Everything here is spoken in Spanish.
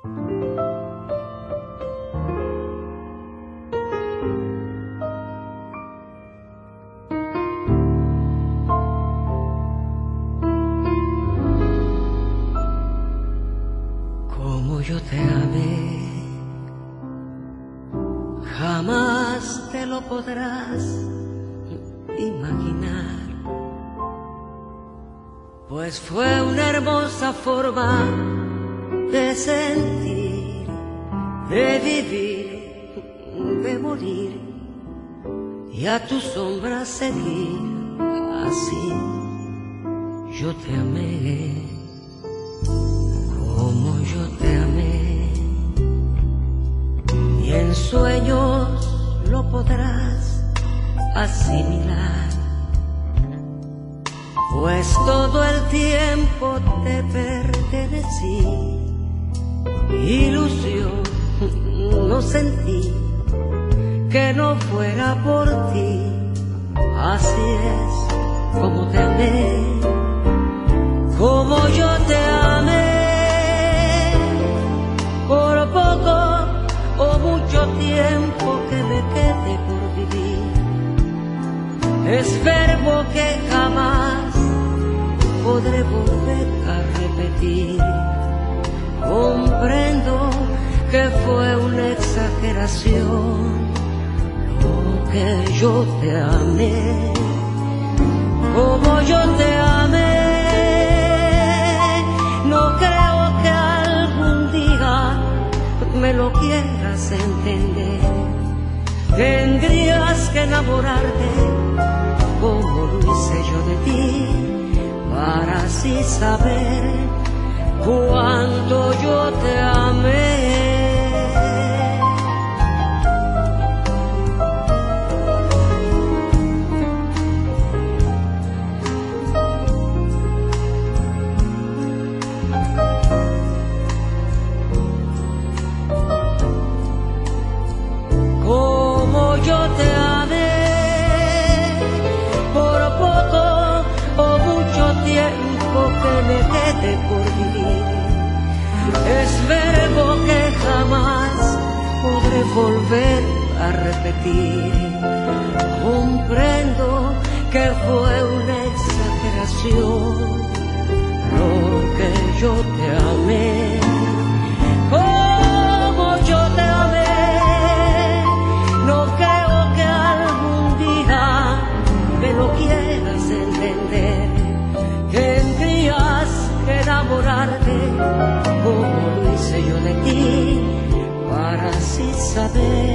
Yo te amé, jamás te lo podrás imaginar, pues fue una hermosa forma de sentir, de vivir, de morir y a tu sombra seguir. Así yo te amé, como yo te amé, y en sueños lo podrás asimilar, pues todo el tiempo te pertenecí. Ilusión no sentí que no fuera por ti. Así es como te amé, como yo te amé. Por poco o mucho tiempo que me quede por vivir, es verbo que jamás podré volver a repetir. Comprendo que fue una exageración lo que yo te amé, como yo te amé. No creo que algún día me lo quieras entender. Tendrías que enamorarte como lo hice yo de ti, para así saber cuánto yo te amé. Me quede por vivir, es verbo que jamás podré volver a repetir. Comprendo que fue una exageración lo que yo te amé, como yo te amé. No creo que algún día me lo quieras entender. Tendrías que enamorarte como lo hice yo de ti, para así saber